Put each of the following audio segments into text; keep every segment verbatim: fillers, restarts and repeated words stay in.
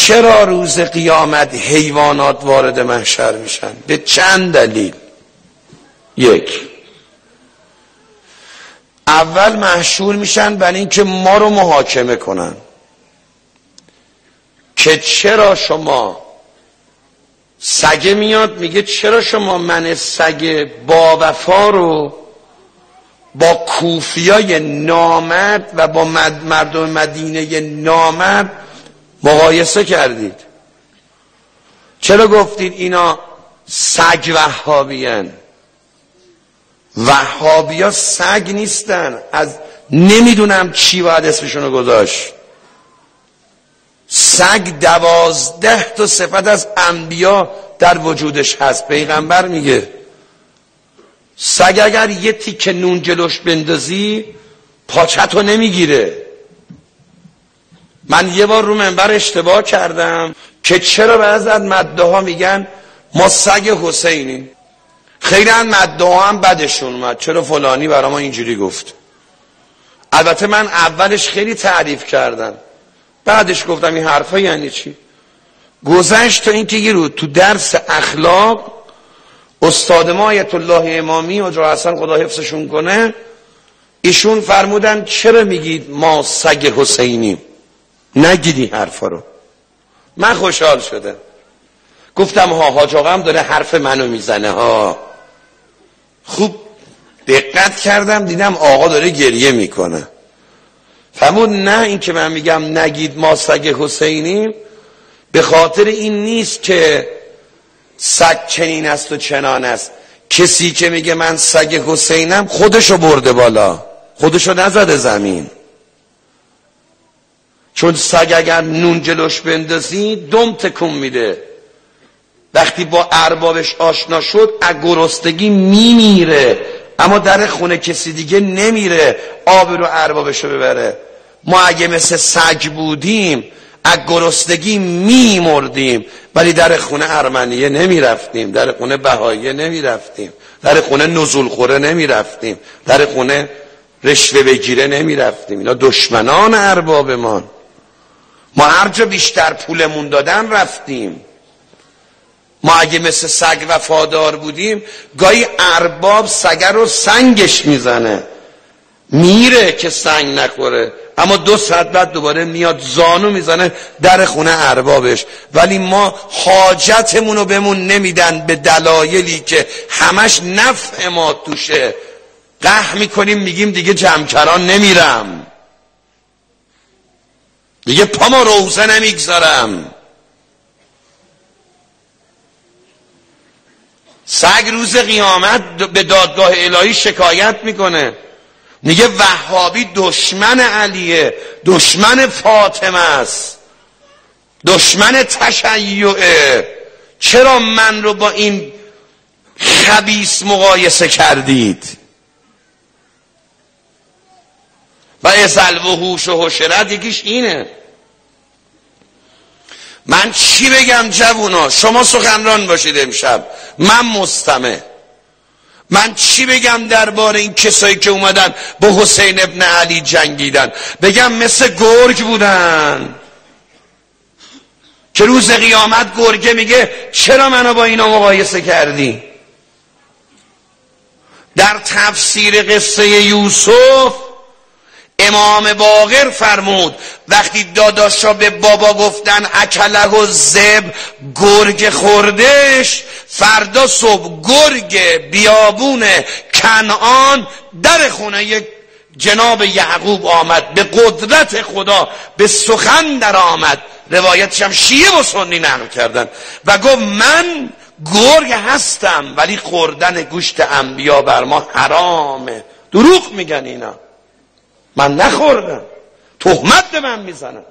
چرا روز قیامت حیوانات وارد محشر میشن؟ به چند دلیل. یک، اول محشور میشن برای اینکه ما رو محاکمه کنن که چرا شما، سگه میاد میگه چرا شما من سگ با وفا رو با کوفیای نامرد و با مردم مدینه نامرد مقایسه کردید؟ چرا گفتید اینا سگ وهابیان؟ وهابی ها سگ نیستن، از نمیدونم چی باید اسمشونو گذاشت. سگ دوازده تا صفت از انبیا در وجودش هست. پیغمبر میگه سگ اگر یه تیکه نون جلوش بندازی پاچتو نمیگیره. من یه بار رو منبر اشتباه کردم که چرا بعضی از مدعا میگن ما سگ حسینیم. خیلی از مدعا هم بدشون اومد چرا فلانی برای ما اینجوری گفت. البته من اولش خیلی تعریف کردم، بعدش گفتم این حرفا یعنی چی. گذشت تا این که یه رو تو درس اخلاق استاد ما آیت الله امامی اجر حسن خدا حفظشون کنه، ایشون فرمودن چرا میگید ما سگ حسینیم؟ نگید این حرفا رو. من خوشحال شدم، گفتم ها حاج آقا هم داره حرف منو میزنه ها. خوب دقت کردم دیدم آقا داره گریه میکنه. فرمود نه، این که من میگم نگید ما سگ حسینیم به خاطر این نیست که سگ چنین است و چنان است. کسی که میگه من سگ حسینم خودشو برده بالا، خودشو نزده زمین. چون سگ اگر نون جلوش بندازی دم تکون میده. وقتی با اربابش آشنا شد از گرسنگی میمیره، اما در خونه کسی دیگه نمیره آب رو اربابشو ببره. ما اگه مثل سگ بودیم از گرسنگی میمردیم، ولی در خونه ارمنیه نمیرفتیم، در خونه بهاییه نمیرفتیم، در خونه نزول خوره نمیرفتیم، در خونه رشوه بگیره نمیرفتیم. اینا دشمنان اربابمان. ما هر جا بیشتر پولمون دادن رفتیم. ما اگه مثل سگ وفادار بودیم گاهی ارباب سگ رو سنگش میزنه میره که سنگ نخوره، اما دو ساعت بعد دوباره میاد زانو میزنه در خونه اربابش. ولی ما حاجتمون رو بهمون نمیدن به دلایلی که همش نفع ما توشه. قهر میکنیم میگیم دیگه جمکران نمیرم، دیگه پاما روزه نمیگذارم. سگ روز قیامت به دادگاه الهی شکایت میکنه، میگه وهابی دشمن علیه، دشمن فاطمه است، دشمن تشیعه. چرا من رو با این خبیث مقایسه کردید؟ و ازل وحوش و حشرت یکیش اینه. من چی بگم جوونا؟ شما سخنران باشید امشب، من مستمع. من چی بگم درباره این کسایی که اومدن با حسین ابن علی جنگیدن؟ بگم مثل گرگ بودن که روز قیامت گرگه میگه چرا منو با اینا مقایسه کردی؟ در تفسیر قصه یوسف امام باقر فرمود وقتی داداشا به بابا گفتن اکله و زب، گرگ خوردش، فردا صبح گرگ بیابون کنعان در خونه یک جناب یعقوب آمد، به قدرت خدا به سخن در آمد. روایتش هم شیعه و سنی نقل کردن و گفت من گرگ هستم ولی خوردن گوشت انبیا بر ما حرامه. دروغ میگن اینا، من نخوردم، تهمت به من میزنم.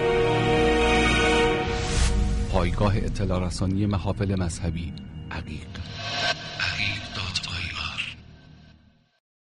پایگاه اطلاع رسانی محافل مذهبی عقیق.